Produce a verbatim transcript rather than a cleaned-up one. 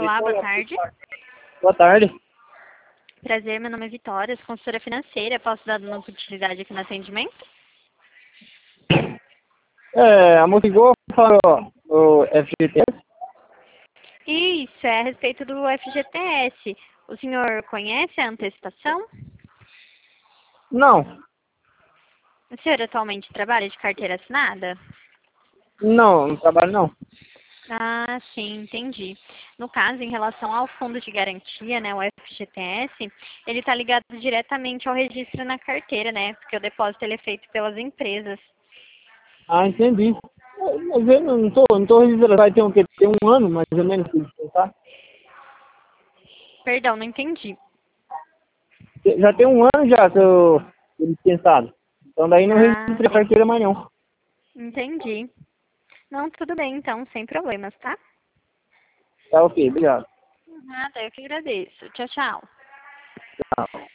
Olá, boa tarde. Boa tarde. Prazer, meu nome é Vitória, sou consultora financeira. Posso dar uma utilidade aqui no atendimento? É, a moça ligou para o F G T S? Isso, é a respeito do F G T S. O senhor conhece a antecipação? Não, O senhor atualmente trabalha de carteira assinada? não, não trabalho não. Ah, sim, entendi. No caso, em relação ao fundo de garantia, né, o F G T S, ele está ligado diretamente ao registro na carteira, né, porque o depósito ele é feito pelas empresas. Ah, entendi. Mas eu não tô, não tô registrado, vai ter um, quê? Tem um ano mais ou menos que dispensar. Perdão, não entendi. Já tem um ano já que eu fui dispensado. Então daí não Ah, registrei a sim, carteira mais não. entendi. Não, tudo bem, então, sem problemas, tá? Tá ok, obrigado. Nada, eu que agradeço. Tchau, tchau. Tchau.